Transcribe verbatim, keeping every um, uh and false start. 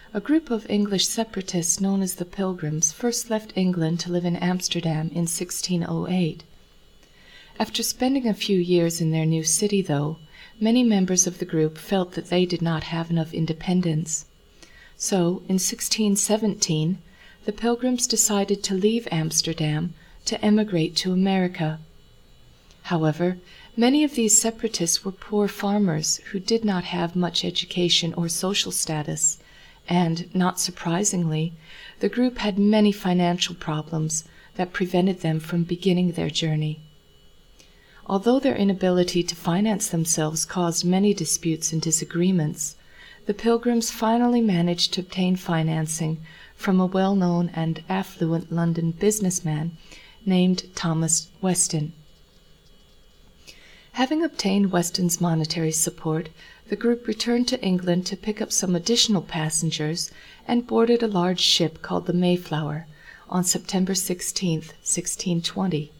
A group of English separatists known as the Pilgrims first left England to live in Amsterdam in sixteen oh eight. After spending a few years in their new city, though, many members of the group felt that they did not have enough independence. So, in sixteen seventeen, the Pilgrims decided to leave Amsterdam to emigrate to America. However, many of these separatists were poor farmers who did not have much education or social status, and, not surprisingly, the group had many financial problems that prevented them from beginning their journey. Although their inability to finance themselves caused many disputes and disagreements, the Pilgrims finally managed to obtain financing from a well-known and affluent London businessman named Thomas Weston. Having obtained Weston's monetary support, the group returned to England to pick up some additional passengers and boarded a large ship called the Mayflower on September sixteenth, sixteen twenty.